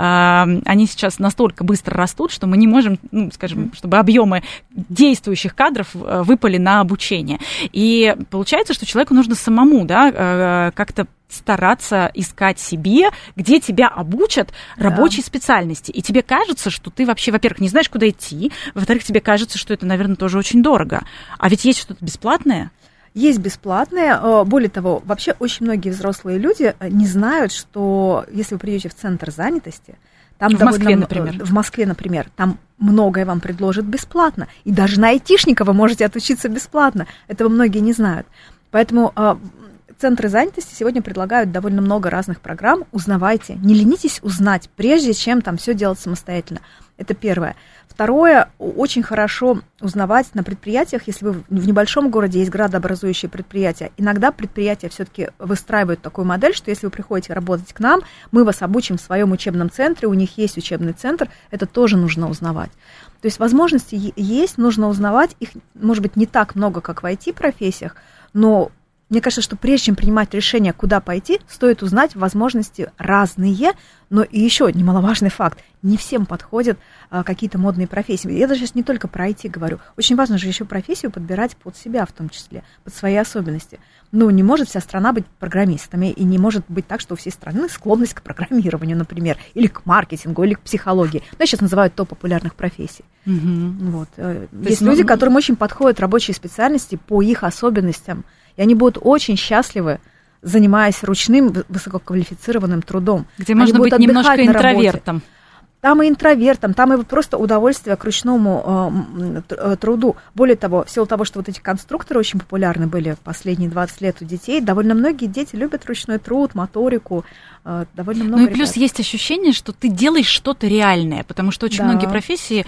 они сейчас настолько быстро растут, что мы не можем, скажем, чтобы объемы действующих кадров выпали на обучение. И получается, что человеку нужно самому, как-то стараться искать себе, где тебя обучат рабочей специальности. И тебе кажется, что ты вообще, во-первых, не знаешь, куда идти, во-вторых, тебе кажется, что это, наверное, тоже очень дорого. А ведь есть что-то бесплатное. Есть бесплатные. Более того, вообще очень многие взрослые люди не знают, что если вы придете в центр занятости, там в Москве, например, там многое вам предложат бесплатно. И даже на айтишника вы можете отучиться бесплатно. Этого многие не знают. Поэтому центры занятости сегодня предлагают довольно много разных программ. Узнавайте, не ленитесь узнать, прежде чем там все делать самостоятельно. Это первое. Второе, очень хорошо узнавать на предприятиях, если вы в небольшом городе есть градообразующие предприятия. Иногда предприятия все-таки выстраивают такую модель, что если вы приходите работать к нам, мы вас обучим в своем учебном центре, у них есть учебный центр, это тоже нужно узнавать. То есть возможности есть, нужно узнавать, их, может быть, не так много, как в IT-профессиях, но мне кажется, что прежде чем принимать решение, куда пойти, стоит узнать возможности разные, но и еще немаловажный факт, не всем подходят какие-то модные профессии. Я даже сейчас не только про IT говорю. Очень важно же еще профессию подбирать под себя в том числе, под свои особенности. Не может вся страна быть программистами, и не может быть так, что у всей страны склонность к программированию, например, или к маркетингу, или к психологии. Я сейчас называю топ популярных профессий. Вот. Есть люди, которым очень подходят рабочие специальности по их особенностям, и они будут очень счастливы, занимаясь ручным, высококвалифицированным трудом. Где можно быть немножко интровертом. Там и интровертом, там и просто удовольствие к ручному труду. Более того, в силу того, что вот эти конструкторы очень популярны были последние 20 лет у детей, довольно многие дети любят ручной труд, моторику, довольно много ребят. Плюс есть ощущение, что ты делаешь что-то реальное, потому что очень многие профессии,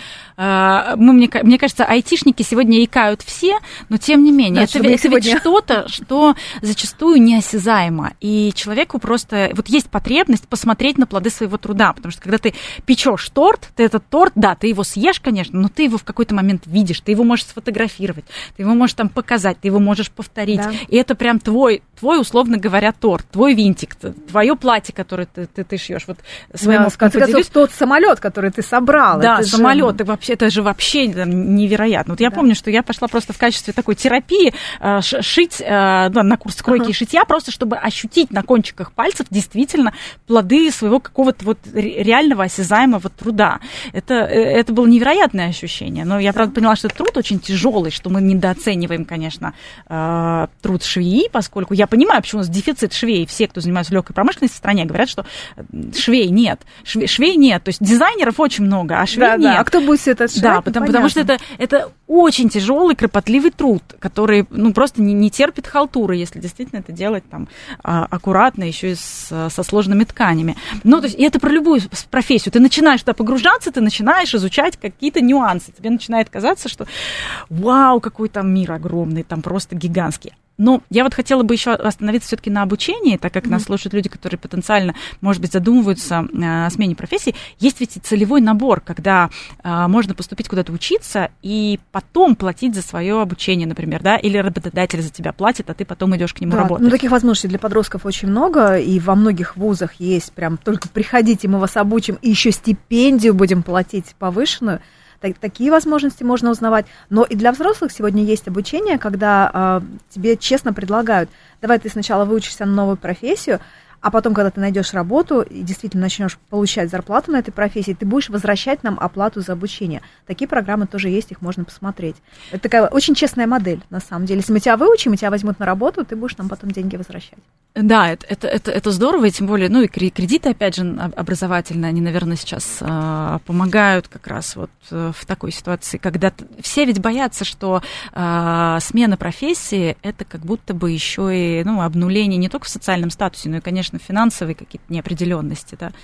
мне кажется, айтишники сегодня икают все, но тем не менее, это ведь что-то, что зачастую неосязаемо, и человеку просто, вот есть потребность посмотреть на плоды своего труда, потому что когда ты печешь торт, ты этот торт, ты его съешь, конечно, но ты его в какой-то момент видишь, ты его можешь сфотографировать, ты его можешь там показать, ты его можешь повторить, и это прям твой, условно говоря, торт, твой винтик, твое платье, которое ты шьешь. Вот своему в конце концов, тот самолет, который ты собрал. Да, самолет, это же вообще невероятно. Вот я помню, что я пошла просто в качестве такой терапии шить на курс кройки и шитья, просто чтобы ощутить на кончиках пальцев действительно плоды своего какого-то вот реального осязаемого несгораемого труда. Это было невероятное ощущение. Но я, правда, поняла, что это труд очень тяжелый, что мы недооцениваем, конечно, труд швеи, поскольку я понимаю, почему у нас дефицит швей. Все, кто занимается легкой промышленностью в стране, говорят, что швей нет. Швей нет. То есть дизайнеров очень много, а швей нет. А кто будет все это шить? Да, потому что это очень тяжелый, кропотливый труд, который просто не терпит халтуры, если действительно это делать там аккуратно, еще и со сложными тканями. Ну, то есть, и это про любую профессию. Ты начинаешь туда погружаться, ты начинаешь изучать какие-то нюансы. Тебе начинает казаться, что вау, какой там мир огромный, там просто гигантский. Но я вот хотела бы еще остановиться все-таки на обучении, так как нас слушают люди, которые потенциально, может быть, задумываются о смене профессии. Есть ведь и целевой набор, когда можно поступить куда-то учиться и потом платить за свое обучение, например, да, или работодатель за тебя платит, а ты потом идешь к нему работать. Ну, таких возможностей для подростков очень много, и во многих вузах есть прям только приходите, мы вас обучим, и еще стипендию будем платить повышенную. Такие возможности можно узнавать. Но и для взрослых сегодня есть обучение, когда тебе честно предлагают, давай ты сначала выучишься на новую профессию, а потом, когда ты найдешь работу и действительно начнешь получать зарплату на этой профессии, ты будешь возвращать нам оплату за обучение. Такие программы тоже есть, их можно посмотреть. Это такая очень честная модель, на самом деле. Если мы тебя выучим, и тебя возьмут на работу, ты будешь нам потом деньги возвращать. Да, это здорово, и тем более, ну и кредиты, опять же, образовательные, они, наверное, сейчас помогают как раз вот в такой ситуации, когда все ведь боятся, что смена профессии – это как будто бы еще и обнуление не только в социальном статусе, но и, конечно, финансовые какие-то неопределенности, да?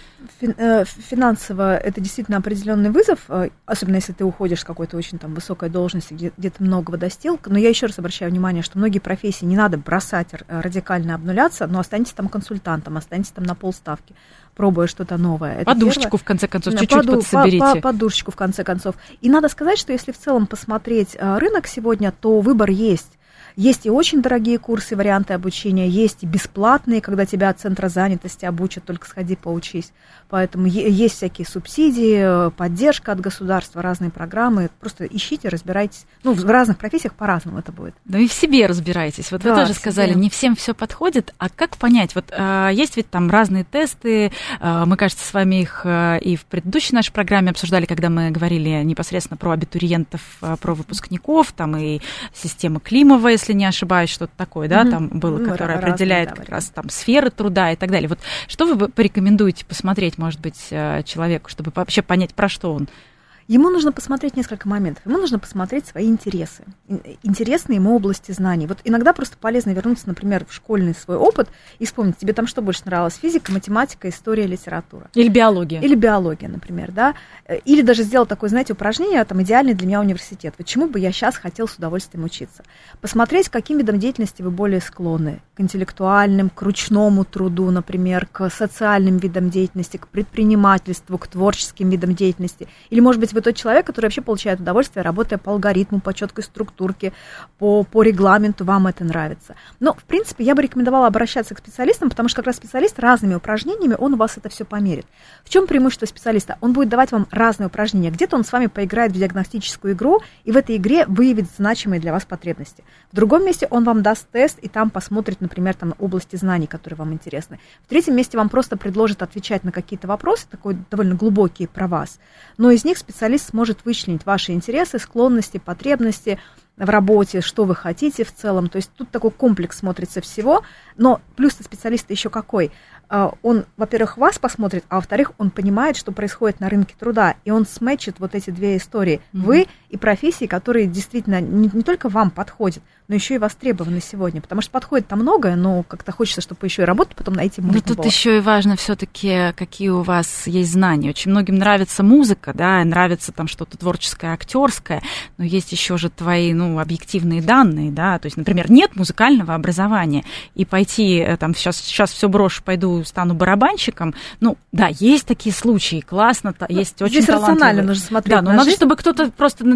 Финансово это действительно определенный вызов, особенно если ты уходишь с какой-то очень там высокой должности, где ты многого достиг. Но я еще раз обращаю внимание, что многие профессии не надо бросать, радикально обнуляться, но останьтесь там консультантом, останьтесь там на полставки, пробуя что-то новое. Это подушечку, первое. В конце концов, чуть-чуть подсоберите. Подушечку, в конце концов. И надо сказать, что если в целом посмотреть рынок сегодня, то выбор есть. Есть и очень дорогие курсы, варианты обучения, есть и бесплатные, когда тебя от центра занятости обучат, только сходи поучись. Поэтому есть всякие субсидии, поддержка от государства, разные программы. Просто ищите, разбирайтесь. В разных профессиях по-разному это будет. Да и в себе разбирайтесь. Вот да, вы тоже сказали, не всем все подходит. А как понять? Вот есть ведь там разные тесты. Мы, кажется, с вами их и в предыдущей нашей программе обсуждали, когда мы говорили непосредственно про абитуриентов, про выпускников, там и система Климова, если не ошибаюсь, что-то такое, да, там было, которое определяет как раз там сферы труда и так далее. Вот что вы порекомендуете посмотреть, может быть, человеку, чтобы вообще понять, про что он? Ему нужно посмотреть несколько моментов. Ему нужно посмотреть свои интересы, интересные ему области знаний. Вот иногда просто полезно вернуться, например, в школьный свой опыт и вспомнить, тебе там что больше нравилось: физика, математика, история, литература. Или биология. Или биология, например, да. Или даже сделать такое, знаете, упражнение, там, идеальный для меня университет. Вот чему бы я сейчас хотел с удовольствием учиться? Посмотреть, к каким видам деятельности вы более склонны. К интеллектуальным, к ручному труду, например, к социальным видам деятельности, к предпринимательству, к творческим видам деятельности. Или, может быть, вы тот человек, который вообще получает удовольствие, работая по алгоритму, по четкой структурке, по регламенту, вам это нравится. Но, в принципе, я бы рекомендовала обращаться к специалистам, потому что как раз специалист разными упражнениями, он у вас это все померит. В чем преимущество специалиста? Он будет давать вам разные упражнения. Где-то он с вами поиграет в диагностическую игру и в этой игре выявит значимые для вас потребности. В другом месте он вам даст тест и там посмотрит, например, там области знаний, которые вам интересны. В третьем месте вам просто предложит отвечать на какие-то вопросы, такой довольно глубокие про вас. Но из них специалист сможет вычленить ваши интересы, склонности, потребности в работе, что вы хотите в целом. То есть тут такой комплекс смотрится всего. Но плюс специалиста еще какой? Он, во-первых, вас посмотрит, а во-вторых, он понимает, что происходит на рынке труда, и он сметчит вот эти две истории. Вы и профессии, которые действительно не только вам подходят, но еще и востребованы сегодня. Потому что подходит там многое, но как-то хочется, чтобы еще и работу потом найти можно было. Тут еще и важно все-таки, какие у вас есть знания. Очень многим нравится музыка, да, нравится там что-то творческое, актерское, но есть еще же твои, объективные данные, да, то есть, например, нет музыкального образования, и пойти там сейчас все брошу, пойду стану барабанщиком, да, есть такие случаи, классно, есть очень талантливые. Здесь рационально нужно смотреть. Да, но надо, чтобы кто-то просто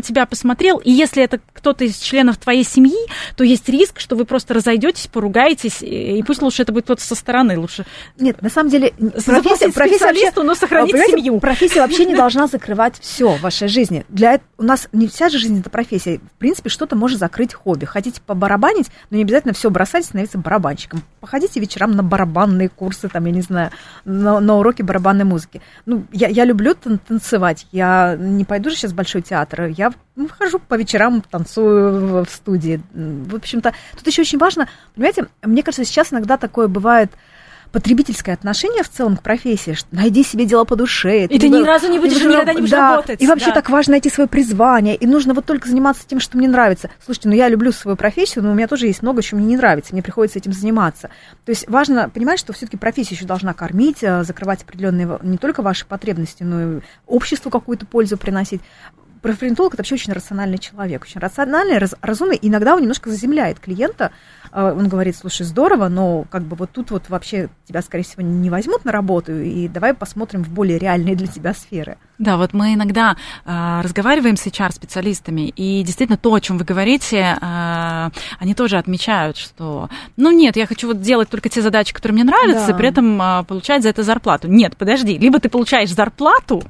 на тебя посмотрел, и если это кто-то из членов твоей семьи, то есть риск, что вы просто разойдетесь, поругаетесь, и пусть лучше это будет кто-то со стороны. Лучше... Нет, на самом деле, профессия вообще, но сохранить семью. Профессия вообще не должна закрывать все в вашей жизни. У нас не вся же жизнь это профессия. В принципе, что-то может закрыть хобби. Хотите побарабанить, но не обязательно все бросать и становиться барабанщиком. Походите вечером на барабанные курсы, там, я не знаю, на уроки барабанной музыки. Ну, я люблю танцевать. Я не пойду же сейчас в Большой театр. Я хожу по вечерам, танцую в студии. В общем-то, тут еще очень важно, понимаете, мне кажется, сейчас иногда такое бывает потребительское отношение в целом к профессии, что найди себе дело по душе. И ты ни разу не будешь, никогда не будешь работать. И вообще так важно найти свое призвание, и нужно вот только заниматься тем, что мне нравится. Слушайте, я люблю свою профессию, но у меня тоже есть много, чего мне не нравится, мне приходится этим заниматься. То есть важно понимать, что все-таки профессия еще должна кормить, закрывать определенные не только ваши потребности, но и обществу какую-то пользу приносить. Профориентолог – это вообще очень рациональный человек, очень рациональный, разумный, иногда он немножко заземляет клиента, он говорит, слушай, здорово, но как бы вот тут вот вообще тебя, скорее всего, не возьмут на работу, и давай посмотрим в более реальные для тебя сферы. Да, вот мы иногда разговариваем с HR-специалистами, и действительно то, о чем вы говорите, они тоже отмечают, что, нет, я хочу вот делать только те задачи, которые мне нравятся, да. При этом получать за это зарплату. Нет, подожди, либо ты получаешь зарплату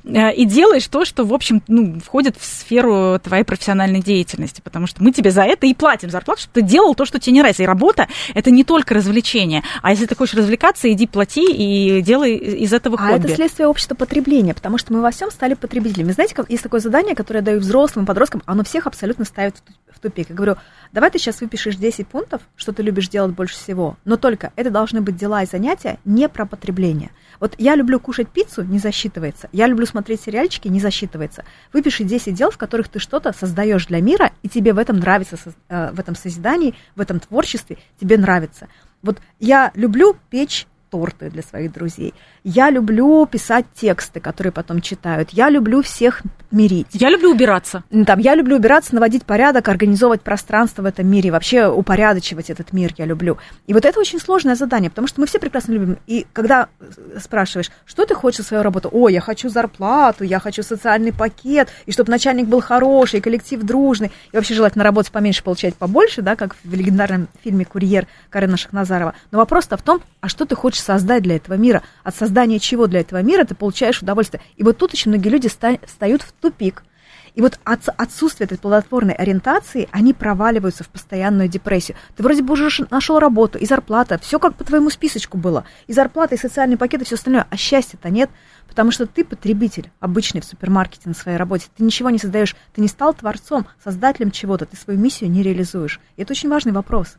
и делаешь то, что, в общем, входит в сферу твоей профессиональной деятельности, потому что мы тебе за это и платим зарплату, чтобы ты делал то, что тебе не нравится. И работа – это не только развлечение, а если ты хочешь развлекаться, иди плати и делай из этого хобби. А это следствие общества потребления, потому что мы во всем стали потребителями. Знаете, есть такое задание, которое я даю взрослым, подросткам, оно всех абсолютно ставит в тупик. Я говорю, давай ты сейчас выпишешь 10 пунктов, что ты любишь делать больше всего, но только это должны быть дела и занятия не про потребление. Вот я люблю кушать пиццу, не засчитывается. Я люблю смотреть сериальчики, не засчитывается. Выпиши 10 дел, в которых ты что-то создаешь для мира, и тебе в этом нравится, в этом созидании, в этом творчестве тебе нравится. Вот я люблю печь торты для своих друзей. Я люблю писать тексты, которые потом читают. Я люблю всех мирить. Я люблю убираться. Я люблю убираться, наводить порядок, организовывать пространство в этом мире, вообще упорядочивать этот мир я люблю. И вот это очень сложное задание, потому что мы все прекрасно любим. И когда спрашиваешь, что ты хочешь в свою работу? Я хочу зарплату, я хочу социальный пакет, и чтобы начальник был хороший, и коллектив дружный, и вообще желательно работать поменьше, получать побольше, да, как в легендарном фильме «Курьер» Карена Шахназарова. Но вопрос-то в том, а что ты хочешь создать для этого мира? От создания чего для этого мира ты получаешь удовольствие? И вот тут очень многие люди встают в тупик. И вот от отсутствия этой плодотворной ориентации они проваливаются в постоянную депрессию. Ты вроде бы уже нашел работу, и зарплата, все как по твоему списочку было. И зарплата, и социальный пакет, и все остальное. А счастья-то нет, потому что ты потребитель обычный в супермаркете на своей работе. Ты ничего не создаешь, ты не стал творцом, создателем чего-то, ты свою миссию не реализуешь. И это очень важный вопрос.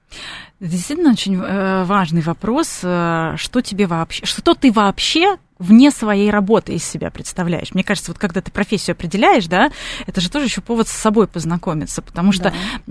Это действительно очень важный вопрос, что ты вообще вне своей работы из себя представляешь. Мне кажется, вот когда ты профессию определяешь, да, это же тоже еще повод с собой познакомиться, потому что,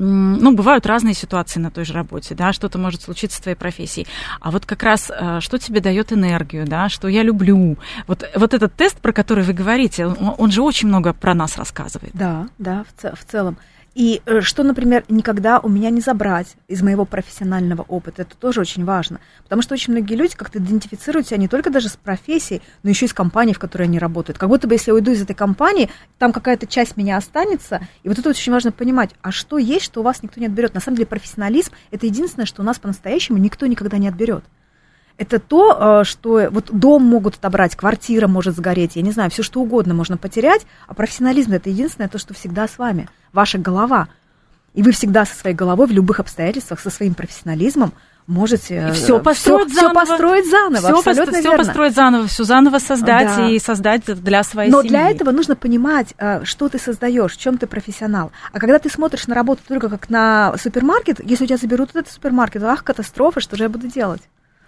бывают разные ситуации на той же работе, да, что-то может случиться с твоей профессией, а вот как раз, что тебе дает энергию, да, что я люблю. Вот этот тест, про который вы говорите, он же очень много про нас рассказывает. Да, в целом. И что, например, никогда у меня не забрать из моего профессионального опыта, это тоже очень важно, потому что очень многие люди как-то идентифицируют себя не только даже с профессией, но еще и с компанией, в которой они работают. Как будто бы, если я уйду из этой компании, там какая-то часть меня останется, и вот это очень важно понимать, а что есть, что у вас никто не отберет. На самом деле профессионализм – это единственное, что у нас по-настоящему никто никогда не отберет. Это то, что вот дом могут отобрать, квартира может сгореть, я не знаю, все что угодно можно потерять, а профессионализм – это единственное то, что всегда с вами, ваша голова. И вы всегда со своей головой в любых обстоятельствах, со своим профессионализмом можете все построить заново. Абсолютно все верно. Построить заново, все заново создать и создать для своей семьи. Но для этого нужно понимать, что ты создаешь, в чем ты профессионал. А когда ты смотришь на работу только как на супермаркет, если у тебя заберут этот супермаркет, катастрофа, что же я буду делать?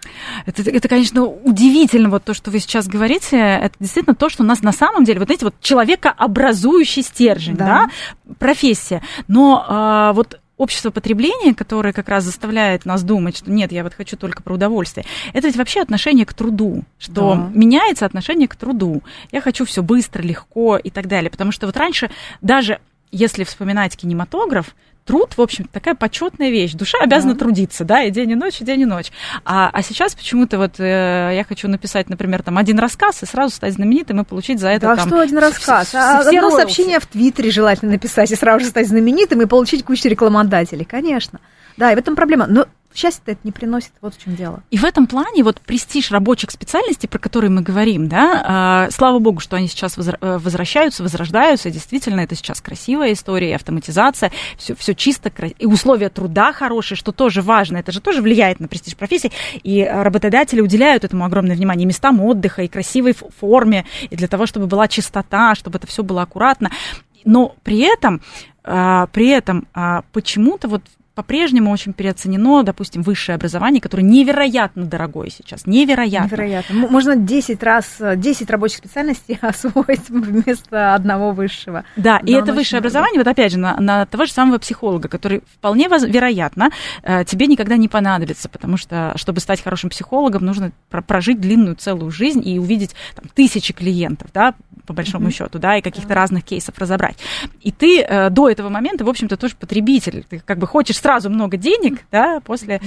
Это, конечно, удивительно, вот то, что вы сейчас говорите, это действительно то, что у нас на самом деле, вот знаете, вот человекообразующий стержень, да, профессия, но вот общество потребления, которое как раз заставляет нас думать, что нет, я вот хочу только про удовольствие, это ведь вообще отношение к труду, что меняется отношение к труду, я хочу все быстро, легко и так далее, потому что вот раньше, даже если вспоминать кинематограф, труд, в общем, такая почетная вещь. Душа обязана трудиться, да, и день, и ночь, и день, и ночь. А сейчас почему-то вот я хочу написать, например, там один рассказ и сразу стать знаменитым и получить за это там... что один рассказ? Одно сообщение в Твиттере желательно написать и сразу же стать знаменитым и получить кучу рекламодателей, конечно. Да, и в этом проблема. Но счастье-то это не приносит, вот в чем дело. И в этом плане вот престиж рабочих специальностей, про которые мы говорим, да, слава богу, что они сейчас возвращаются, возрождаются, действительно, это сейчас красивая история, автоматизация, все чисто, и условия труда хорошие, что тоже важно, это же тоже влияет на престиж профессии, и работодатели уделяют этому огромное внимание, и местам отдыха, и красивой форме, и для того, чтобы была чистота, чтобы это все было аккуратно, но при этом почему-то вот по-прежнему очень переоценено, допустим, высшее образование, которое невероятно дорогое сейчас. Невероятно. Можно 10 рабочих специальностей освоить вместо одного высшего. Да, и это высшее образование, вот опять же, на того же самого психолога, который вполне вероятно тебе никогда не понадобится, потому что, чтобы стать хорошим психологом, нужно прожить длинную целую жизнь и увидеть там, тысячи клиентов, да, по большому счету, да, и каких-то разных кейсов разобрать. И ты до этого момента, в общем-то, тоже потребитель. Ты как бы хочешь сразу много денег, да, после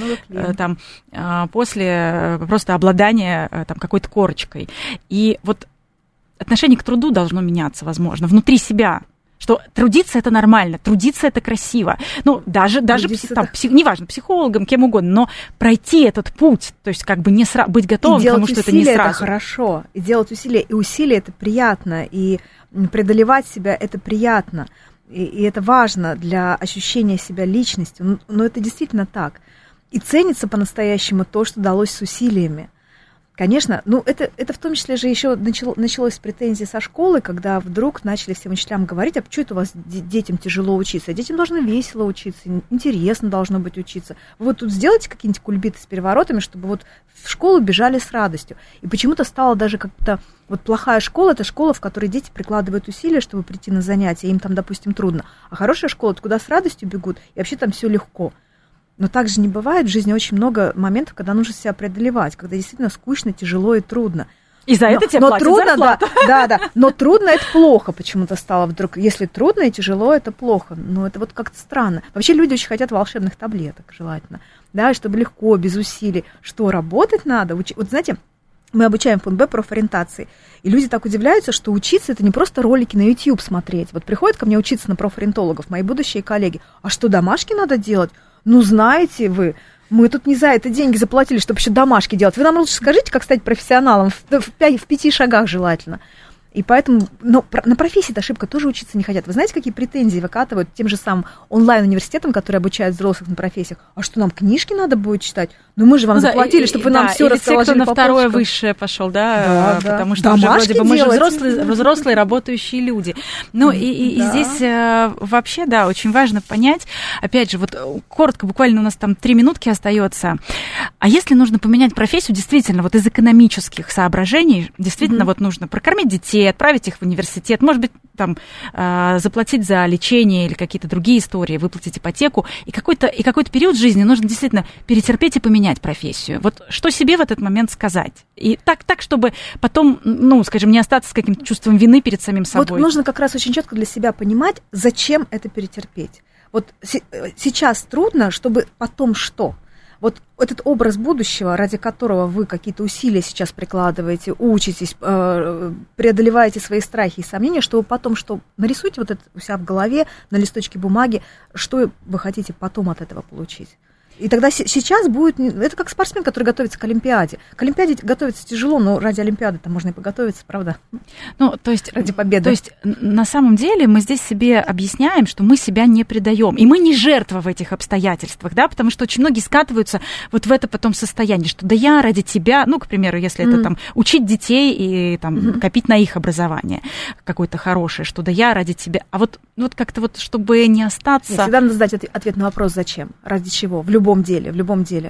просто обладания там, какой-то корочкой. И вот отношение к труду должно меняться, возможно, внутри себя. Что трудиться это нормально, трудиться это красиво. Ну, даже неважно, психологом, кем угодно, но пройти этот путь, то есть как бы быть готовым к тому, что это не сразу. Это хорошо, и делать усилия, и усилия это приятно, и преодолевать себя это приятно, и это важно для ощущения себя личностью, но это действительно так. И ценится по-настоящему то, что далось с усилиями. Конечно, это в том числе же еще началось с претензий со школы, когда вдруг начали всем учителям говорить, а почему это у вас детям тяжело учиться? Детям должно весело учиться, интересно должно быть учиться. Вы вот тут сделайте какие-нибудь кульбиты с переворотами, чтобы вот в школу бежали с радостью. И почему-то стало даже как-то... Вот плохая школа – это школа, в которой дети прикладывают усилия, чтобы прийти на занятия, им там, допустим, трудно. А хорошая школа – это куда с радостью бегут, и вообще там все легко. Но так же не бывает. В жизни очень много моментов, когда нужно себя преодолевать, когда действительно скучно, тяжело и трудно. И за это тебе платят зарплату. Да. Но трудно – это плохо почему-то стало вдруг. Если трудно и тяжело – это плохо. Но это вот как-то странно. Вообще люди очень хотят волшебных таблеток, желательно. Да, чтобы легко, без усилий. Что, работать надо? Вот знаете, мы обучаем в ФНБ профориентации. И люди так удивляются, что учиться – это не просто ролики на YouTube смотреть. Вот приходят ко мне учиться на профориентологов, мои будущие коллеги. А что, домашки надо делать? Ну, знаете вы, мы тут не за это деньги заплатили, чтобы еще домашки делать. Вы нам лучше скажите, как стать профессионалом в 5 шагах желательно. И поэтому, но на профессии-то ошибка тоже учиться не хотят. Вы знаете, какие претензии выкатывают тем же самым онлайн-университетам, которые обучают взрослых на профессиях? А что, нам книжки надо будет читать? Ну, мы же вам заплатили, чтобы вы нам все рассказали. Те, кто на второе высшее пошел, да, потому что уже вроде бы мы же взрослые работающие люди. Ну, и здесь вообще, да, очень важно понять, опять же, вот коротко, буквально у нас там 3 минутки остается. А если нужно поменять профессию, действительно, вот из экономических соображений, действительно, вот нужно прокормить детей, отправить их в университет, может быть, там, заплатить за лечение или какие-то другие истории, выплатить ипотеку, и какой-то период жизни нужно действительно перетерпеть и поменять профессию. Вот что себе в этот момент сказать? И так, чтобы потом, ну, скажем, не остаться с каким-то чувством вины перед самим собой. Вот нужно как раз очень четко для себя понимать, зачем это перетерпеть. Вот сейчас трудно, чтобы потом что? Вот этот образ будущего, ради которого вы какие-то усилия сейчас прикладываете, учитесь, преодолеваете свои страхи и сомнения, чтобы потом что? Нарисуйте вот это у себя в голове на листочке бумаги, что вы хотите потом от этого получить. И тогда сейчас будет... Это как спортсмен, который готовится к Олимпиаде. К Олимпиаде готовиться тяжело, но ради Олимпиады-то можно и подготовиться, правда? Ну, то есть... Ради победы. То есть, на самом деле, мы здесь себе объясняем, что мы себя не предаем. И мы не жертва в этих обстоятельствах, да, потому что очень многие скатываются вот в это потом состояние, что да я ради тебя, ну, к примеру, если это там учить детей и там копить на их образование какое-то хорошее, что да я ради тебя. А вот как-то вот, чтобы не остаться... Всегда надо задать ответ на вопрос «зачем?», ради чего, в любом деле.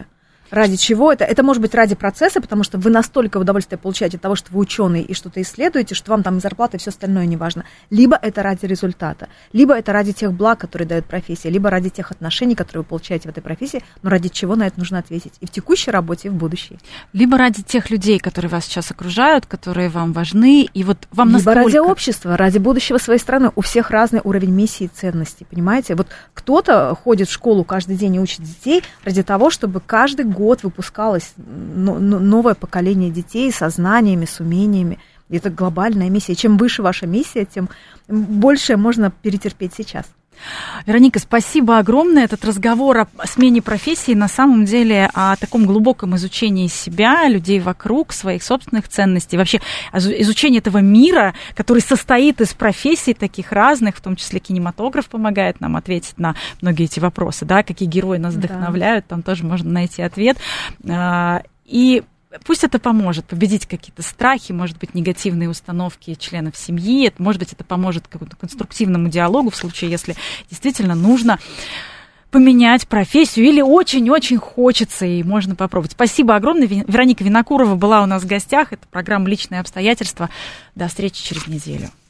Ради чего это? Это может быть ради процесса, потому что вы настолько удовольствие получаете от того, что вы ученый и что-то исследуете, что вам там и зарплата, и все остальное не важно. Либо это ради результата, либо это ради тех благ, которые дает профессия, либо ради тех отношений, которые вы получаете в этой профессии, но ради чего на это нужно ответить и в текущей работе, и в будущей. Либо ради тех людей, которые вас сейчас окружают, которые вам важны, и вот вам либо настолько... ради общества, ради будущего своей страны. У всех разный уровень миссии и ценностей, понимаете? Вот кто-то ходит в школу каждый день и учит детей ради того, чтобы каждый год выпускалось новое поколение детей со знаниями, с умениями. И это глобальная миссия. Чем выше ваша миссия, тем больше можно перетерпеть сейчас. Вероника, спасибо огромное. Этот разговор о смене профессии на самом деле о таком глубоком изучении себя, людей вокруг, своих собственных ценностей, вообще изучение этого мира, который состоит из профессий таких разных, в том числе кинематограф помогает нам ответить на многие эти вопросы, да, какие герои нас вдохновляют, там тоже можно найти ответ. И пусть это поможет победить какие-то страхи, может быть, негативные установки членов семьи, может быть, это поможет какому-то конструктивному диалогу в случае, если действительно нужно поменять профессию или очень-очень хочется, и можно попробовать. Спасибо огромное. Вероника Винокурова была у нас в гостях. Это программа «Личные обстоятельства». До встречи через неделю.